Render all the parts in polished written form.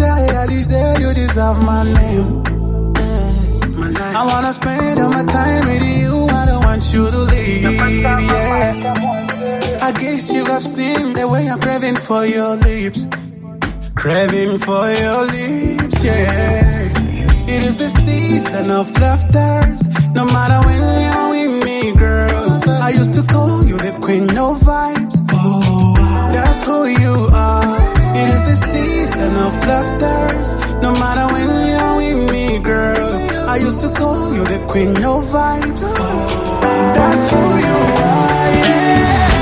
at each day you deserve my name. I wanna spend all my time with you, I don't want you to leave, yeah. I guess you have seen the way I'm craving for your lips. Craving for your lips, yeah. It is the season of laughters. No matter when you're with me, girl. I used to call you the queen of vibes. Oh, that's who you are. It is the season of laughters. No matter when you're with me, girl. I used to call you the queen of vibes. Oh, that's who you are, yeah.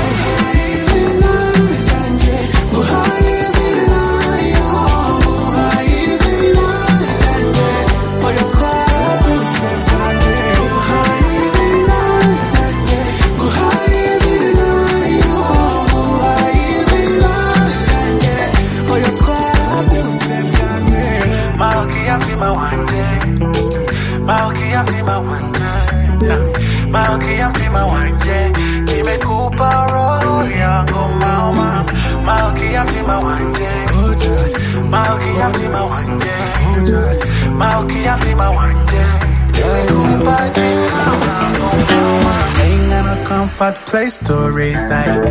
Malkia mtima wanje nimekupa roho yangu mama. Malkia mtima wanje, Malkia mtima wanje, Malkia mtima wanje nimekupa jina langu mama. Ain't got no comfort place to reside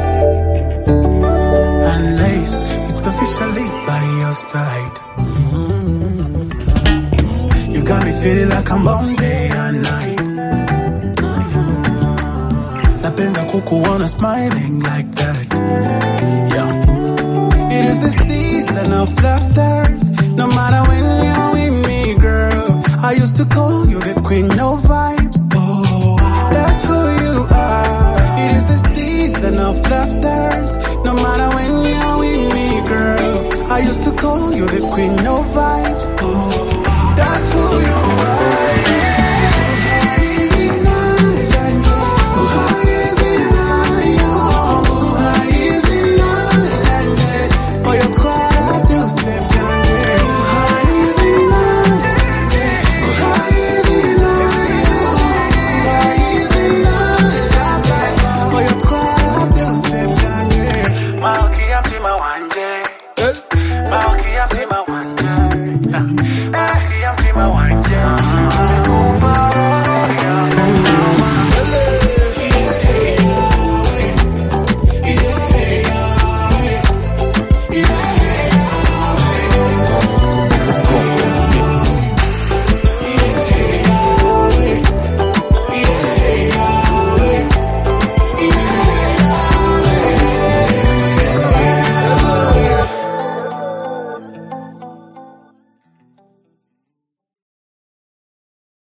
unless it's officially by your side. You got me feeling like I'm on day and night. Napenda kukuona smiling like that, yeah. It is the season of laughters. No matter when you're with me, girl. I used to call you the queen of vibes. Oh, that's who you are. It is the season of laughters. No matter when you're with me, girl. I used to call you the queen of vibes. Oh, that's who you are, yeah.